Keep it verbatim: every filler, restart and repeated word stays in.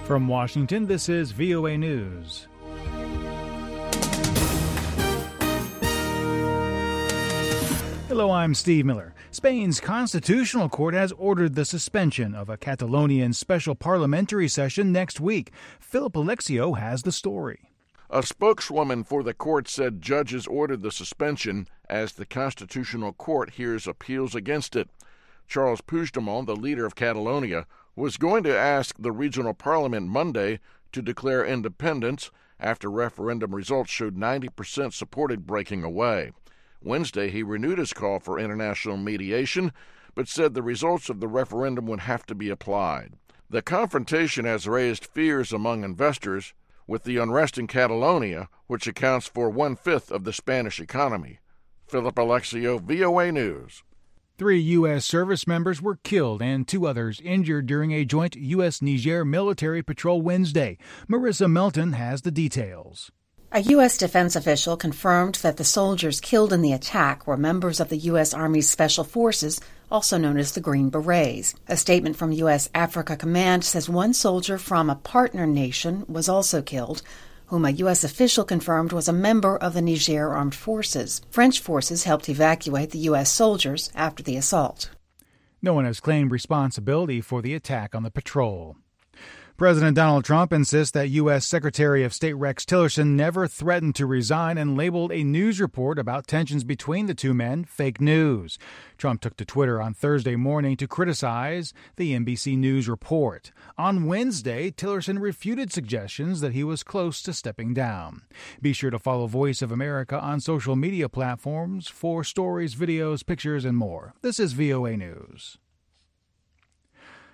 From Washington, this is V O A News. Hello, I'm Steve Miller. Spain's Constitutional Court has ordered the suspension of a Catalonian special parliamentary session next week. Philip Alexio has the story. A spokeswoman for the court said judges ordered the suspension as the Constitutional Court hears appeals against it. Charles Puigdemont, the leader of Catalonia, was going to ask the regional parliament Monday to declare independence after referendum results showed ninety percent supported breaking away. Wednesday, he renewed his call for international mediation, but said the results of the referendum would have to be applied. The confrontation has raised fears among investors, with the unrest in Catalonia, which accounts for one-fifth of the Spanish economy. Philip Alexio, V O A News. Three U S service members were killed and two others injured during a joint U S Niger military patrol Wednesday. Marissa Melton has the details. A U S defense official confirmed that the soldiers killed in the attack were members of the U S Army's Special Forces, also known as the Green Berets. A statement from U S Africa Command says one soldier from a partner nation was also killed, whom a U S official confirmed was a member of the Niger Armed Forces. French forces helped evacuate the U S soldiers after the assault. No one has claimed responsibility for the attack on the patrol. President Donald Trump insists that U S Secretary of State Rex Tillerson never threatened to resign and labeled a news report about tensions between the two men fake news. Trump took to Twitter on Thursday morning to criticize the N B C News report. On Wednesday, Tillerson refuted suggestions that he was close to stepping down. Be sure to follow Voice of America on social media platforms for stories, videos, pictures, and more. This is V O A News.